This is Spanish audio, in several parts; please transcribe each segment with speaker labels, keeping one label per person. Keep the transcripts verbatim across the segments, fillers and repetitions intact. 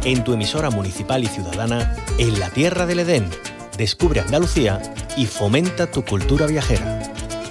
Speaker 1: en tu emisora municipal y ciudadana en la Tierra del Edén. Descubre Andalucía y fomenta tu cultura viajera.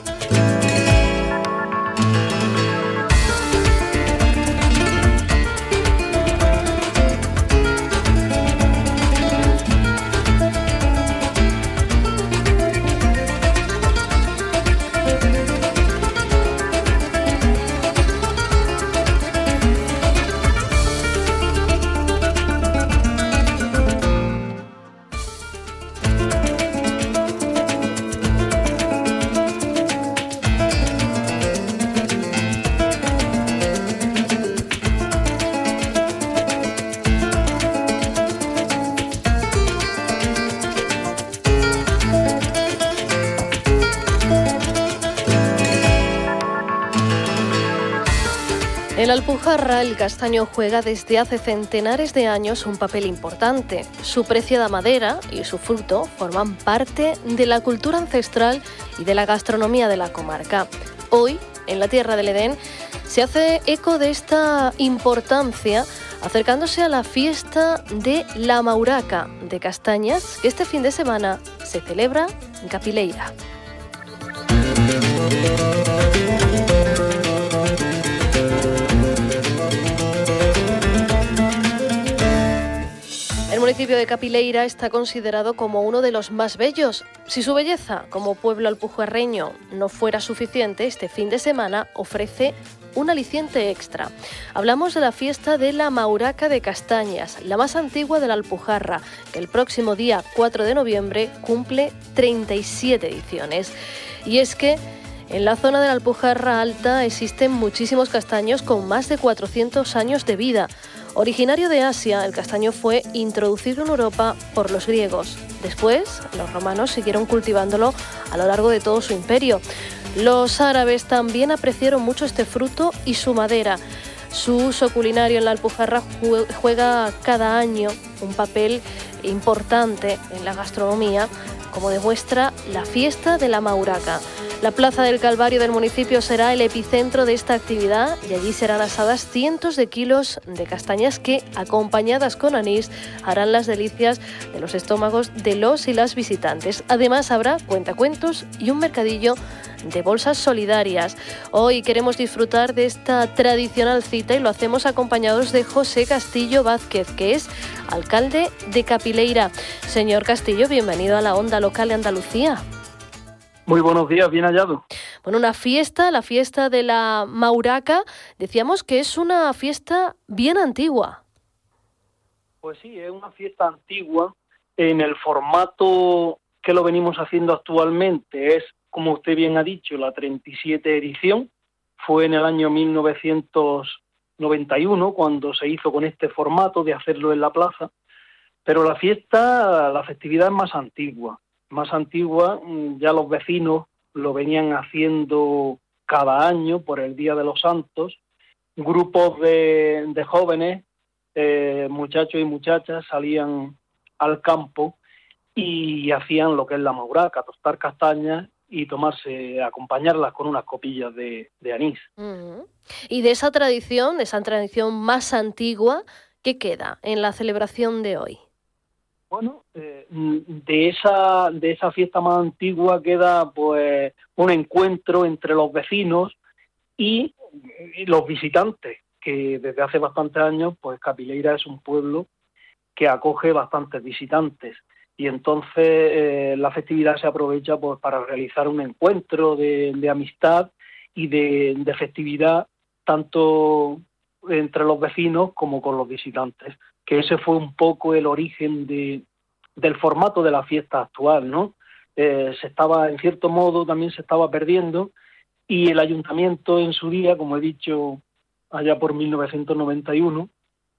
Speaker 2: En la Alpujarra, el castaño juega desde hace centenares de años un papel importante. Su preciada madera y su fruto forman parte de la cultura ancestral y de la gastronomía de la comarca. Hoy, en la Tierra del Edén, se hace eco de esta importancia acercándose a la fiesta de la Mauraca de Castañas, que este fin de semana se celebra en Capileira. El municipio de Capileira está considerado como uno de los más bellos. Si su belleza como pueblo alpujarreño no fuera suficiente, este fin de semana ofrece un aliciente extra. Hablamos de la fiesta de la Mauraca de Castañas, la más antigua de la Alpujarra, que el próximo día cuatro de noviembre cumple treinta y siete ediciones. Y es que en la zona de la Alpujarra Alta existen muchísimos castaños con más de cuatrocientos años de vida. Originario de Asia, el castaño fue introducido en Europa por los griegos. Después, los romanos siguieron cultivándolo a lo largo de todo su imperio. Los árabes también apreciaron mucho este fruto y su madera. Su uso culinario en la Alpujarra juega cada año un papel importante en la gastronomía, como demuestra la fiesta de la Mauraca. La Plaza del Calvario del municipio será el epicentro de esta actividad y allí serán asadas cientos de kilos de castañas que, acompañadas con anís, harán las delicias de los estómagos de los y las visitantes. Además, habrá cuentacuentos y un mercadillo de bolsas solidarias. Hoy queremos disfrutar de esta tradicional cita y lo hacemos acompañados de José Castillo Vázquez, que es alcalde de Capileira. Señor Castillo, bienvenido a la Onda Local de Andalucía.
Speaker 3: Muy buenos días, bien hallado.
Speaker 2: Bueno, una fiesta, la fiesta de la Mauraca, decíamos que es una fiesta bien antigua.
Speaker 3: Pues sí, es una fiesta antigua. En el formato que lo venimos haciendo actualmente es, como usted bien ha dicho, la treinta y siete edición. Fue en el año mil novecientos noventa y uno cuando se hizo con este formato de hacerlo en la plaza. Pero la fiesta, la festividad es más antigua. Más antigua, ya los vecinos lo venían haciendo cada año por el Día de los Santos. Grupos de, de jóvenes, eh, muchachos y muchachas, salían al campo y hacían lo que es la mauraca, tostar castañas y tomarse, acompañarlas con unas copillas de, de anís.
Speaker 2: Uh-huh. Y de esa tradición, de esa tradición más antigua, ¿qué queda en la celebración de hoy?
Speaker 3: Bueno, eh, de esa de esa fiesta más antigua queda pues un encuentro entre los vecinos y, y los visitantes, que desde hace bastantes años pues Capileira es un pueblo que acoge bastantes visitantes y entonces eh, la festividad se aprovecha pues para realizar un encuentro de, de amistad y de, de festividad tanto entre los vecinos como con los visitantes, que ese fue un poco el origen de, del formato de la fiesta actual, ¿no? Eh, se estaba, en cierto modo, también se estaba perdiendo y el ayuntamiento en su día, como he dicho, allá por mil novecientos noventa y uno,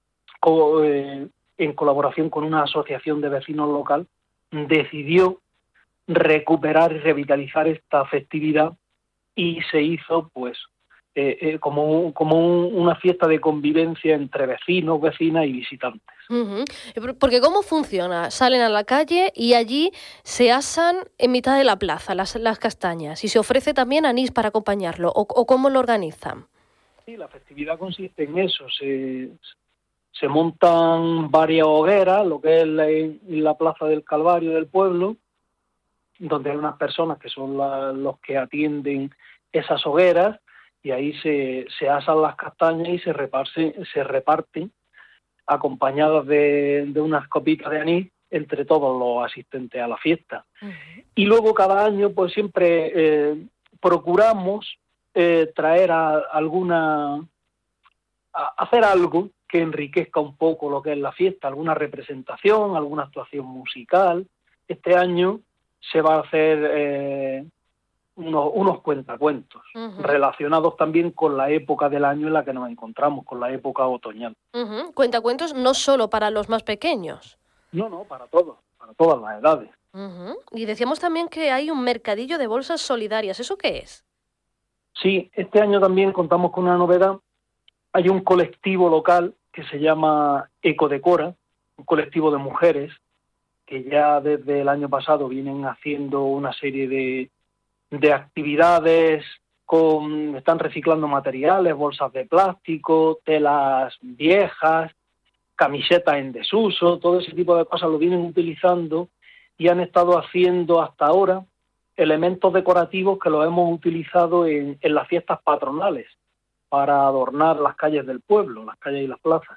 Speaker 3: co- eh, en colaboración con una asociación de vecinos local, decidió recuperar y revitalizar esta festividad y se hizo, pues, Eh, eh, como, un, como un, una fiesta de convivencia entre vecinos, vecinas y visitantes.
Speaker 2: Uh-huh. Porque ¿cómo funciona? Salen a la calle y allí se asan en mitad de la plaza las, las castañas y se ofrece también anís para acompañarlo, ¿o, o cómo lo organizan?
Speaker 3: Sí, la festividad consiste en eso, se, se montan varias hogueras, lo que es la, la Plaza del Calvario del pueblo, donde hay unas personas que son la, los que atienden esas hogueras, y ahí se, se asan las castañas y se reparten, se reparten acompañadas de, de unas copitas de anís entre todos los asistentes a la fiesta. Uh-huh. Y luego cada año pues siempre eh, procuramos eh, traer a alguna, a hacer algo que enriquezca un poco lo que es la fiesta, alguna representación, alguna actuación musical. Este año se va a hacer eh, unos, unos cuentacuentos, uh-huh, relacionados también con la época del año en la que nos encontramos, con la época otoñal.
Speaker 2: Uh-huh. Cuentacuentos no solo para los más pequeños.
Speaker 3: No, no, para todos, para todas las edades.
Speaker 2: Uh-huh. Y decíamos también que hay un mercadillo de bolsas solidarias. ¿Eso qué es?
Speaker 3: Sí, este año también contamos con una novedad. Hay un colectivo local que se llama Ecodecora, un colectivo de mujeres que ya desde el año pasado vienen haciendo una serie de, de actividades, con, están reciclando materiales, bolsas de plástico, telas viejas, camisetas en desuso, todo ese tipo de cosas lo vienen utilizando y han estado haciendo hasta ahora elementos decorativos que los hemos utilizado en, en las fiestas patronales para adornar las calles del pueblo, las calles y las plazas.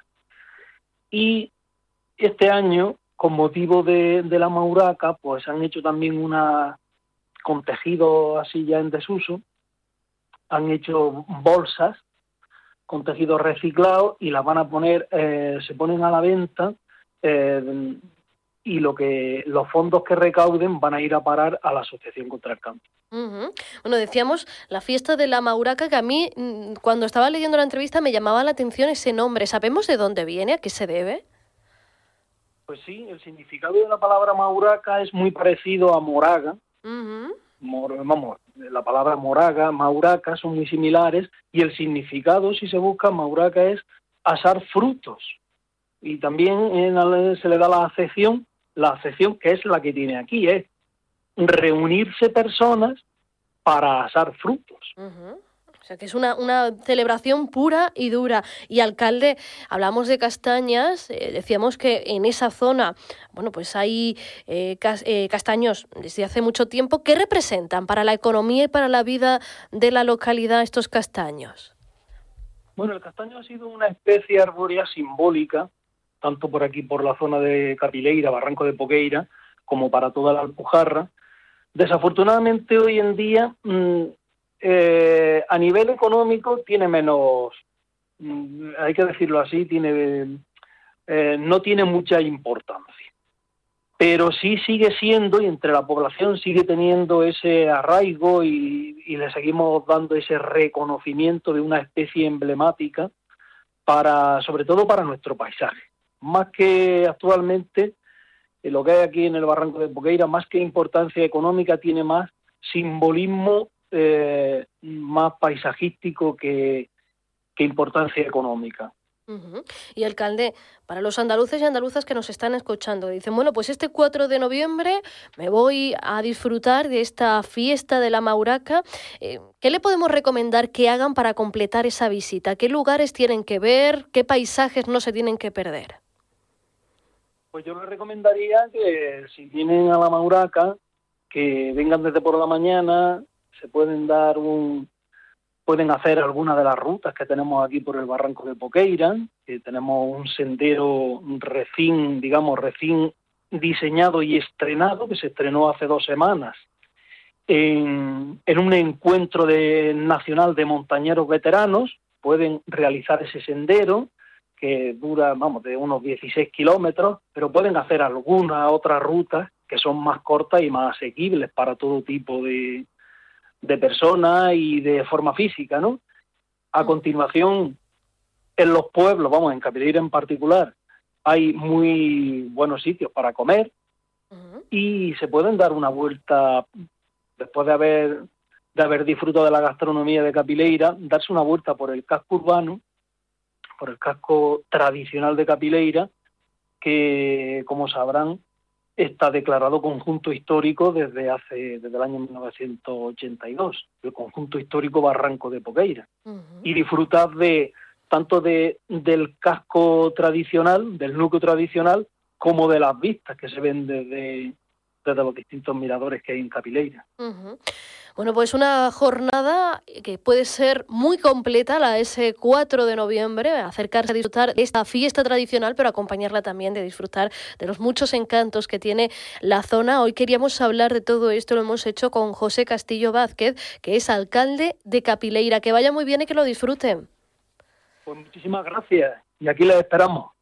Speaker 3: Y este año, con motivo de, de la Mauraca, pues han hecho también una, con tejido así ya en desuso, han hecho bolsas con tejido reciclado y las van a poner, eh, se ponen a la venta eh, y lo que los fondos que recauden van a ir a parar a la Asociación contra el Cáncer.
Speaker 2: Uh-huh. Bueno, decíamos la fiesta de la Mauraca, que a mí cuando estaba leyendo la entrevista me llamaba la atención ese nombre. ¿Sabemos de dónde viene? ¿A qué se debe?
Speaker 3: Pues sí, el significado de la palabra Mauraca es muy parecido a moraga.
Speaker 2: Uh-huh.
Speaker 3: Mor, vamos, la palabra moraga, mauraca son muy similares y el significado, si se busca, mauraca es asar frutos. Y también en, se le da la acepción, la acepción que es la que tiene aquí, es reunirse personas para asar frutos.
Speaker 2: Uh-huh. O sea, que es una, una celebración pura y dura. Y, alcalde, hablamos de castañas, eh, decíamos que en esa zona, bueno, pues hay eh, cas, eh, castaños desde hace mucho tiempo. ¿Qué representan para la economía y para la vida de la localidad estos castaños?
Speaker 3: Bueno, el castaño ha sido una especie arbórea simbólica, tanto por aquí, por la zona de Capileira, Barranco de Poqueira, como para toda la Alpujarra. Desafortunadamente, hoy en día... Mmm, Eh, a nivel económico tiene menos, hay que decirlo así, tiene eh, no tiene mucha importancia, pero sí sigue siendo, y entre la población sigue teniendo ese arraigo y, y le seguimos dando ese reconocimiento de una especie emblemática para, sobre todo para nuestro paisaje, más que actualmente eh, lo que hay aquí en el Barranco de Poqueira, más que importancia económica, tiene más simbolismo Eh, más paisajístico que, que importancia económica.
Speaker 2: Uh-huh. Y, alcalde, para los andaluces y andaluzas que nos están escuchando, dicen, bueno, pues este cuatro de noviembre me voy a disfrutar de esta fiesta de la Mauraca. Eh, ¿Qué le podemos recomendar que hagan para completar esa visita? ¿Qué lugares tienen que ver? ¿Qué paisajes no se tienen que perder?
Speaker 3: Pues yo les recomendaría que si vienen a la Mauraca, que vengan desde por la mañana. Se pueden dar un, pueden hacer alguna de las rutas que tenemos aquí por el Barranco de Poqueira, que tenemos un sendero recién, digamos, recién diseñado y estrenado, que se estrenó hace dos semanas, en, en un encuentro de, nacional de montañeros veteranos. Pueden realizar ese sendero, que dura, vamos, de unos dieciséis kilómetros, pero pueden hacer algunas otras rutas que son más cortas y más asequibles para todo tipo de de personas y de forma física, ¿no? A continuación, en los pueblos, vamos, en Capileira en particular, hay muy buenos sitios para comer. Uh-huh. Y se pueden dar una vuelta, después de haber de haber disfrutado de la gastronomía de Capileira, darse una vuelta por el casco urbano, por el casco tradicional de Capileira, que, como sabrán, está declarado conjunto histórico desde hace desde el año mil novecientos ochenta y dos, el conjunto histórico Barranco de Poqueira. Uh-huh. Y disfrutar de tanto de, del casco tradicional, del núcleo tradicional, como de las vistas que se ven desde, desde los distintos miradores que hay en Capileira.
Speaker 2: Uh-huh. Bueno, pues una jornada que puede ser muy completa, la ese cuatro de noviembre, acercarse a disfrutar de esta fiesta tradicional, pero acompañarla también de disfrutar de los muchos encantos que tiene la zona. Hoy queríamos hablar de todo esto, lo hemos hecho con José Castillo Vázquez, que es alcalde de Capileira. Que vaya muy bien y que lo disfruten.
Speaker 3: Pues muchísimas gracias, y aquí les esperamos.